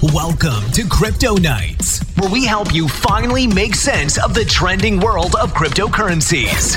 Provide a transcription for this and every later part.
Welcome to Crypto Nights, where we help you finally make sense of the trending world of cryptocurrencies.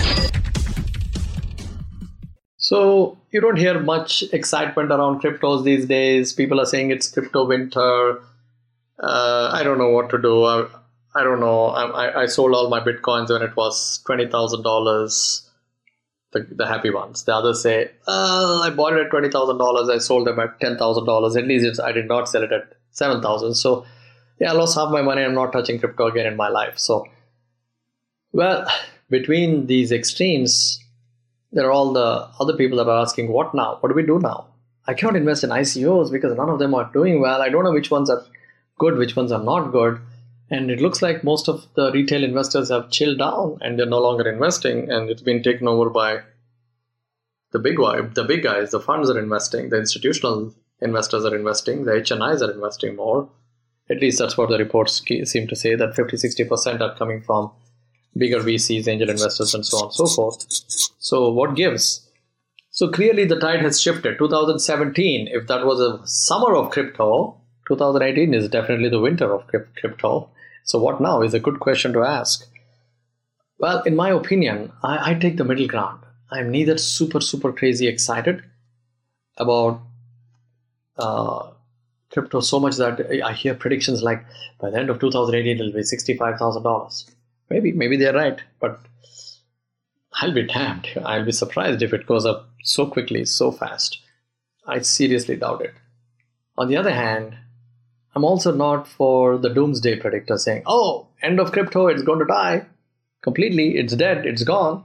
So you don't hear much excitement around cryptos these days. People are saying it's crypto winter. I don't know what to do. I don't know. I sold all my Bitcoins when it was $20,000. The happy ones. The others say, I bought it at $20,000. I sold them at $10,000. At least I did not sell it at 7,000. So yeah, I lost half my money. I'm not touching crypto again in my life. So, well, between these extremes, there are all the other people that are asking, what now? What do we do now? I cannot invest in ICOs because none of them are doing well. I don't know which ones are good, which ones are not good. And it looks like most of the retail investors have chilled down and they're no longer investing. And it's been taken over by the big guys. The funds are investing. The institutional investors are investing. The HNIs are investing more. At least that's what the reports seem to say, that 50-60% are coming from bigger VCs, angel investors, and so on and so forth. So what gives? So clearly the tide has shifted. 2017, if that was a summer of crypto, 2018 is definitely the winter of crypto. So what now is a good question to ask. Well, in my opinion, I take the middle ground. I'm neither super crazy excited about crypto so much that I hear predictions like by the end of 2018 it'll be $65,000. Maybe they're right, but I'll be damned. I'll be surprised if it goes up so quickly, so fast. I seriously doubt it. On the other hand, I'm also not for the doomsday predictor saying, oh, end of crypto, it's going to die completely, it's dead, it's gone.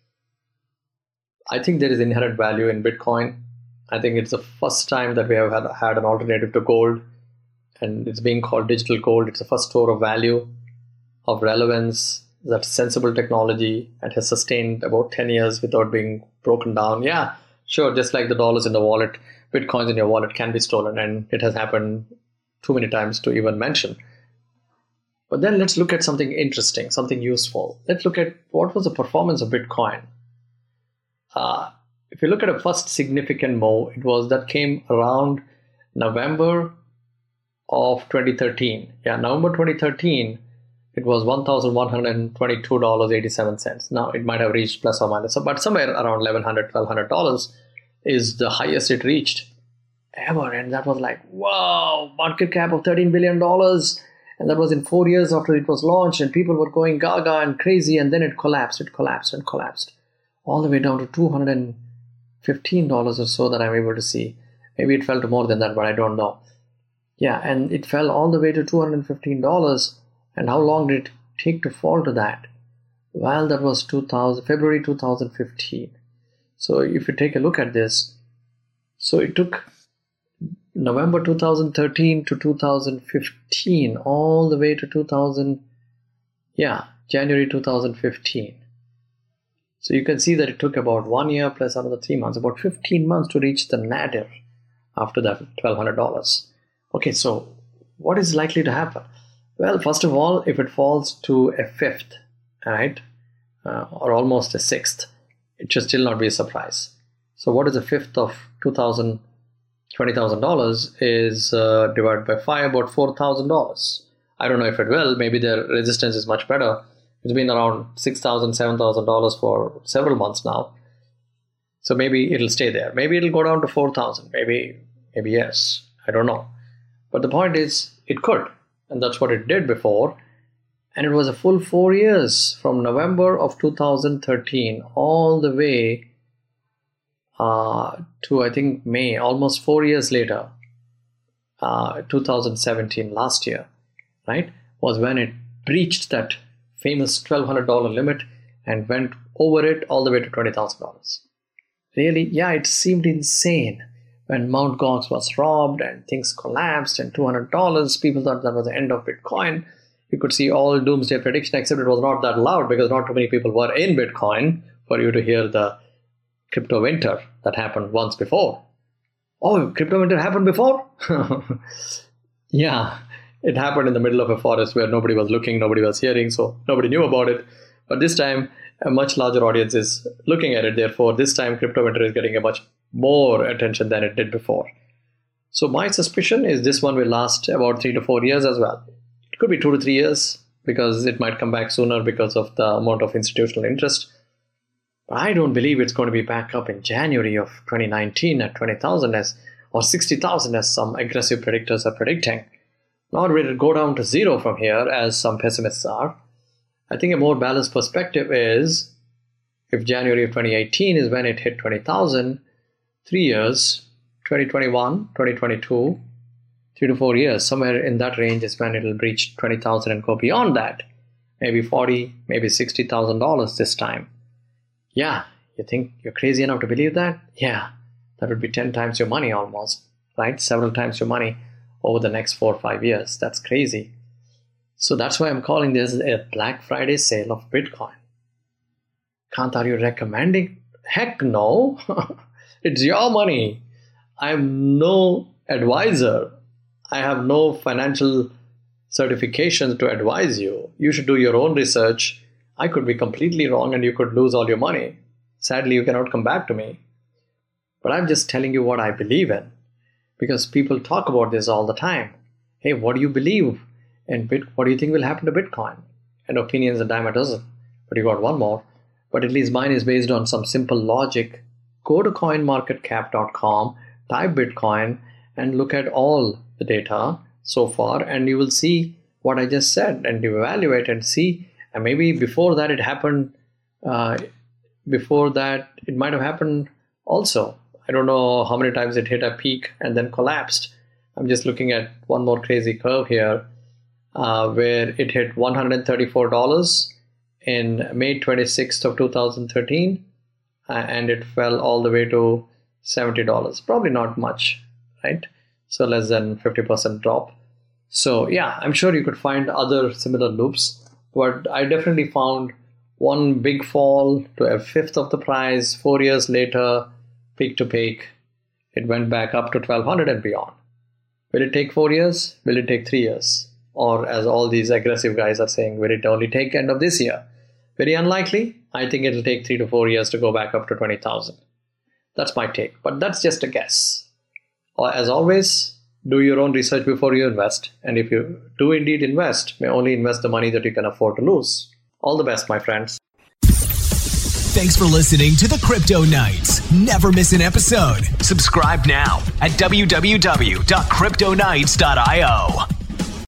I think there is inherent value in Bitcoin. I think it's the first time that we have had an alternative to gold, and it's being called digital gold. It's the first store of value, of relevance, that's sensible technology, and has sustained about 10 years without being broken down. Yeah, sure, just like the dollars in the wallet, Bitcoins in your wallet can be stolen, and it has happened too many times to even mention. But then let's look at something interesting, something useful. Let's look at what was the performance of Bitcoin. If you look at a first significant move, it was that came around November of 2013. Yeah, November 2013, it was $1,122.87. Now, it might have reached plus or minus, but somewhere around $1,100, $1,200 is the highest it reached ever. And that was like, wow, market cap of $13 billion. And that was in 4 years after it was launched, and people were going gaga and crazy, and then it collapsed all the way down to $215 or so that I'm able to see. Maybe it fell to more than that, but I don't know. Yeah, and it fell all the way to $215. And how long did it take to fall to that? Well, that was February 2015. So if you take a look at this, so it took November 2013 to 2015, all the way to January 2015. So you can see that it took about 1 year plus another 3 months, about 15 months to reach the nadir after that $1,200. Okay, so what is likely to happen? Well, first of all, if it falls to a fifth, right, or almost a sixth, it should still not be a surprise. So what is a fifth of $20,000 is divided by 5, about $4,000. I don't know if it will. Maybe the resistance is much better. It's been around $6,000, $7,000 for several months now. So maybe it'll stay there. Maybe it'll go down to 4,000. Maybe yes. I don't know. But the point is, it could. And that's what it did before. And it was a full 4 years from November of 2013 all the way to, I think, May, almost 4 years later, 2017, last year, right, was when it breached that famous $1,200 limit and went over it all the way to $20,000. Really? Yeah, it seemed insane when Mt. Gox was robbed and things collapsed and $200, people thought that was the end of Bitcoin. You could see all doomsday prediction, except it was not that loud because not too many people were in Bitcoin for you to hear the crypto winter that happened once before. Oh, crypto winter happened before? Yeah, it happened in the middle of a forest where nobody was looking, nobody was hearing, so nobody knew about it. But this time, a much larger audience is looking at it. Therefore, this time, crypto winter is getting a much more attention than it did before. So my suspicion is this one will last about 3 to 4 years as well. It could be 2 to 3 years because it might come back sooner because of the amount of institutional interest. But I don't believe it's going to be back up in January of 2019 at 20,000 or 60,000 as some aggressive predictors are predicting. Nor will it go down to zero from here as some pessimists are. I think a more balanced perspective is if January of 2018 is when it hit 20,000, 3 years, 2021, 2022, 3 to 4 years, somewhere in that range is when it will reach 20,000 and go beyond that. Maybe 40, maybe $60,000 this time. Yeah, you think you're crazy enough to believe that? Yeah, that would be 10 times your money almost, right? Several times your money over the next 4 or 5 years. That's crazy. So that's why I'm calling this a Black Friday sale of Bitcoin. Kant, are you recommending? Heck no. It's your money. I'm no advisor. I have no financial certifications to advise you. You should do your own research. I could be completely wrong and you could lose all your money. Sadly, you cannot come back to me. But I'm just telling you what I believe in. Because people talk about this all the time. Hey, what do you believe in Bitcoin? What do you think will happen to Bitcoin? And opinions a dime a dozen. But you got one more. But at least mine is based on some simple logic. Go to coinmarketcap.com, type Bitcoin, and look at all the data so far, and you will see what I just said, and you evaluate and see. And maybe before that it happened, before that it might have happened also. I don't know how many times it hit a peak and then collapsed. I'm just looking at one more crazy curve here, where it hit $134 in May 26th of 2013, and it fell all the way to $70. Probably not much, right? So less than 50% drop. So yeah, I'm sure you could find other similar loops, but I definitely found one big fall to a fifth of the price. 4 years later, peak to peak, it went back up to 1200 and beyond. Will it take 4 years? Will it take 3 years? Or as all these aggressive guys are saying, will it only take end of this year? Very unlikely. I think it'll take 3 to 4 years to go back up to 20,000. That's my take, but that's just a guess. As always, do your own research before you invest. And if you do indeed invest, may only invest the money that you can afford to lose. All the best, my friends. Thanks for listening to the Crypto Knights. Never miss an episode. Subscribe now at www.cryptoknights.io.